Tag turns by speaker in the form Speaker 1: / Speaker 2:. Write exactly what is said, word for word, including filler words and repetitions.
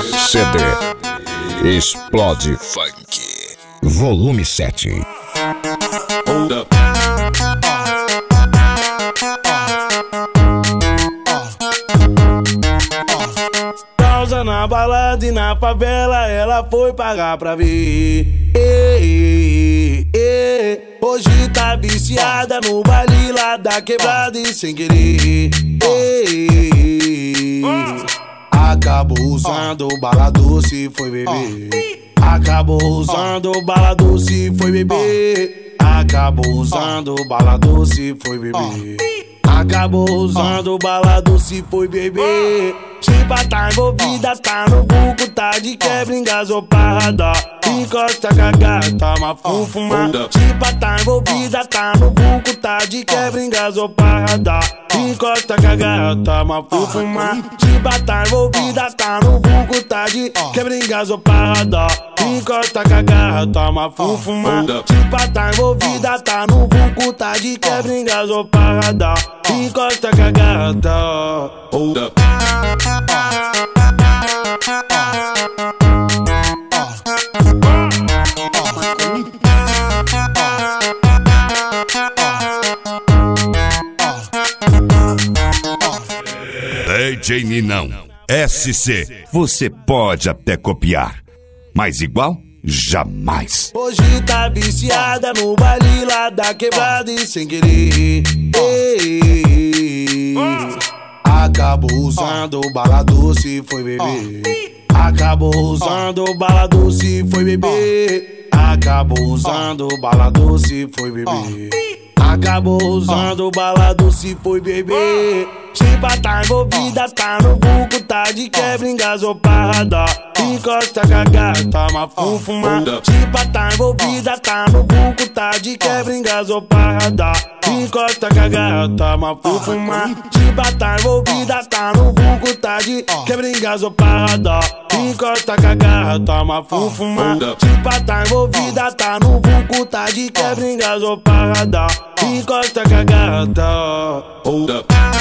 Speaker 1: C D Explode Funk Volume sete.
Speaker 2: Hold up. Pausa na balada e na favela ela foi pagar pra ver. Ei, ei, ei. Hoje tá viciada no baile lá da quebrada e sem querer. Ei, ei. Acabou usando bala doce, foi beber. Acabou usando bala doce, foi beber. Acabou usando bala doce, foi beber. Acabou usando bala doce, foi beber. Chipa tá envolvida, tá no buco, tá de quebra engasopada. Encosta com a gata, uma fufuma. Chipa tá envolvida, tá no buco, tá de quebra engasopada. Encosta com a gata, uma fufuma. Chipa tá envolvida, tá no buco, tá de quebra engasopada. Encosta com a gata, uma fufuma. Chipa tá envolvida, tá no buco, tá de quebra engasopada. Encosta com a gata. Hold up.
Speaker 3: D J Ninão, S C, você pode até copiar, mas igual, jamais.
Speaker 2: Hoje tá viciada no baile lá da quebrada e sem querer. Ei, acabou usando bala doce, foi beber. Acabou usando bala doce, foi beber. Acabou usando bala doce, foi beber. Acabou usando bala doce, foi beber. Chipa tá envolvida, tá no buco, tá de quebra engasopada. Encosta com a gata, uma fufuma. Chipa tá envolvida, tá no buco, tá de quebra engasopada. Encosta com a gata, uma fufuma. Chipa tá envolvida, tá no buco, tá de quebra engasopada. Encosta com a gata, uma fufuma. Chipa tá envolvida, tá no buco, tá de quebra engasopada. Encosta com a gata. Hold up.